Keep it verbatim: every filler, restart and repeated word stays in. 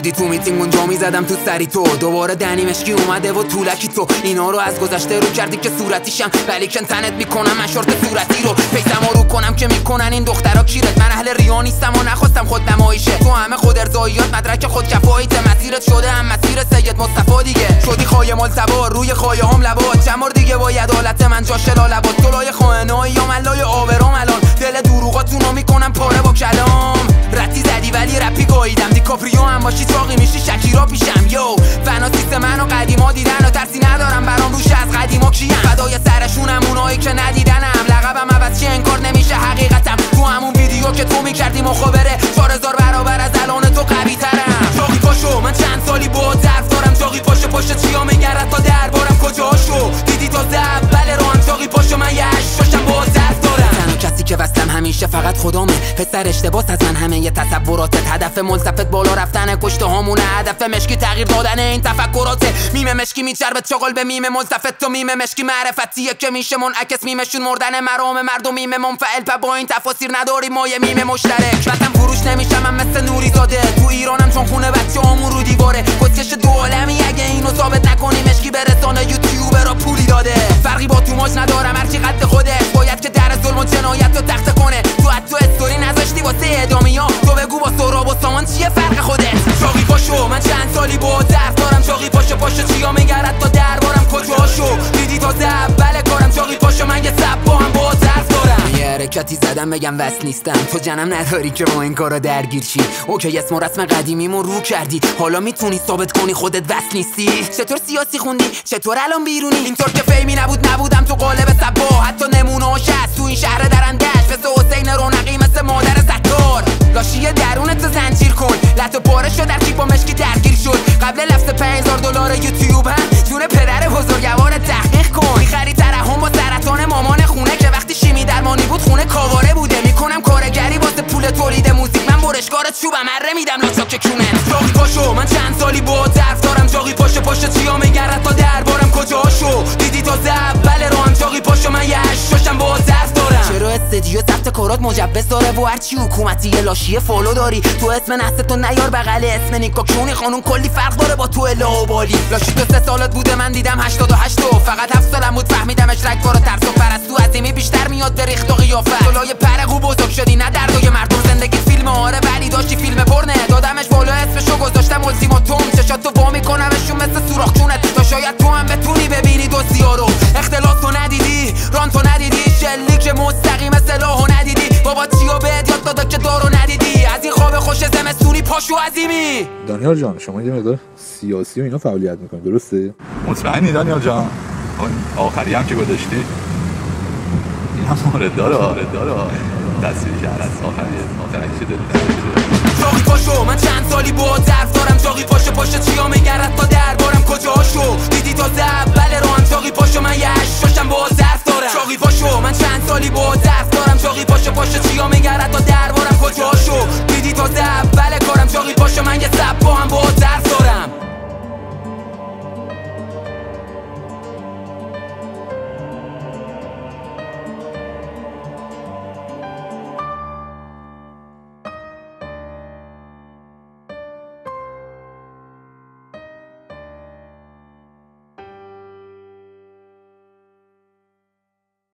بودی تو میتینگ اونجا میزدم تو سری تو. دوباره دنی مشکی اومده و طولکی تو اینا رو از گذشته رو کردی که صورتیشم ولی کن تنت میکنم من شورت صورتی رو پیسم رو کنم که میکنن این دخترا کیرت. من اهل ریا نیستم و نخواستم خود نمایشه تو همه خود ارضاییات مدرک خود کفایت مسیرت شده هم مسیر سید مصطفی دیگه شدی خایه ملتبا روی خایه هم لبات چند بار دیگه با عدالت من جاش لالبات دلای خائنای یا ملای آورام الان دل دروغاتونو میکنم پاره با کلام رتی زدی ولی رپی گاییدم دیکاپریو هم باشی چاقی میشی شکیرا پیشم یو فناسیست منو قدیما دیدن و ترسی ندارم برام روش از قدیما کیم فدای سرشونم اونایی که ندیدنم لقبم عوض چه انکار نمیشه حقیقتم تو همون ویدیو که تو میکردی مخابره چهار هزار برابر از الان تو قوی ترم چاقی پاشو من چند سالی با درف دارم چاقی پاشو پاشو چیا میگرد تا دربارم کجاشو دیدی تا زبل رو هم چاقی پاشو من یه هشتاشم با درف دارم تنها کسی که وصلم همیشه فقط خدامه پسر اشتباس از من همه یه تصوراتت هدف ملتفت بالا رفتن کشته هامونه هدف مشکی تغییر دادن این تفکراته میم مشکی میچربت چاقل به میم ملتفت تو میم مشکی معرفتیه که میشه منعکس میمشون مردن مرام مردم میم منفعل پا با این تفاسیر نداری ما یه میم مشترک وطن فروش نمیشم من مثل نوری زاده تو ایرانم چون خونه بچه همون رو دیواره کسکش دو عالمی اگه اینو ثابت نکنی مشکی برسانه یوتیوب را پولی داده فرقی با تو ماش ندارم هرچی قد خودت باید که در ظلم و جنایت رو تخته کنه تو حتی استوری نذاشتی واسه ادامی ها تو بگو با سراب و سامان چیه فرق خودت چاقی پاشو من چند سالی با درف دارم چاقی پاشو پاشو چیا میگرد تا دربارم کجاشو دیدی تا زبل کارم چاقی پاشو من یه سب با هم با درف دارم یه حرکتی زدم بگم وصل نیستم تو جنم نداری که با این کارا درگیر چی اوکی اسم و رسم قدیمیمو رو کردی حالا میتونی ثابت کنی خودت وصل نیستی چطور سیاسی خوندی چطور الان بیرونی اینطور که فیمی نبود نبودم تو قالب صبا حتی نمونه‌اش هست تو این شهر درندش مثل حسین رونقی مثل مادر ستار لاشی درونت زنجیر کن لطو پاره شد در کیپ با مشکی درگیر شد قبل لفظ پنج هزار دلار یوتیوب هم جون پدر بزرگوار تحقیق کن میخری ترحم با سرطان مامان خونه که وقتی شیمی درمانی بود خونه کاواره بوده میکنم کارگری واسه پول تولید موزیک من برشکار چوبم اره میدم لاچاک کونت چاقی پاشو من چند سالی با درف دارم چاقی پاشو پاشو چیا میگرد تا دربارم کجاشو دیدی تا زبل رو هم چاقی پاشو من یه هشتاشم با درف دارم چرا استدیو ثبت کارات مجبز داره و هرچی حکومتی یه لاشی فالو داری تو اسم نستو نیار بغل اسم نیکا کونی خانون کلی فرق داره با تو اله و بالی لاشی تو سه سالت بوده من دیدم هشتاد و هشت فقط هفت سالم بود فهمیدمش رگبار و ترس و پرستو عظیمی بیشتر میاد به ریخت و قیافت جلوی پرقو بزرگ شدی نه دردای مردم زندگی فیلم آره ولی داشتی فیلم پرنه دادمش بالا اسمشو گذاشتم التیماتوم چشات تو وا میکنمشون مثل سوراخ جونت تا شاید تو هم بتونی ببینی دوستیا رو اختلاس تو ندیدی ران تو ندیدی شلیک مستقیم سلاحو ندیدی بابا چیو بهت یاد داده که دارو ندیدی از این خواب خوش زمستونی پاشو عظیمی. دانیال جان شما یه مقدار سیاسی و اینا فعالیت میکنید درسته؟ مطمئنی دانیال جان؟ آخری هم که گذاشتی این هم مورد داره مورد داره تصویری که از آخری آخری چه دل چاقی پاشو من چند سالی با درف دارم چاقی پاشو پاشو چیا میگرد تا دربارم کجاشو دیدی تا زبل رو هم چاقی پاشو من یه هشتاشم با درف دارم چاقی پاشو من چند سالی با درف دارم چاقی پاشو پاشو چیا میگرد تا دربارم کجاشو دیدی تا زبل کارم چاقی پاشو من یه سب با هم با درف دارم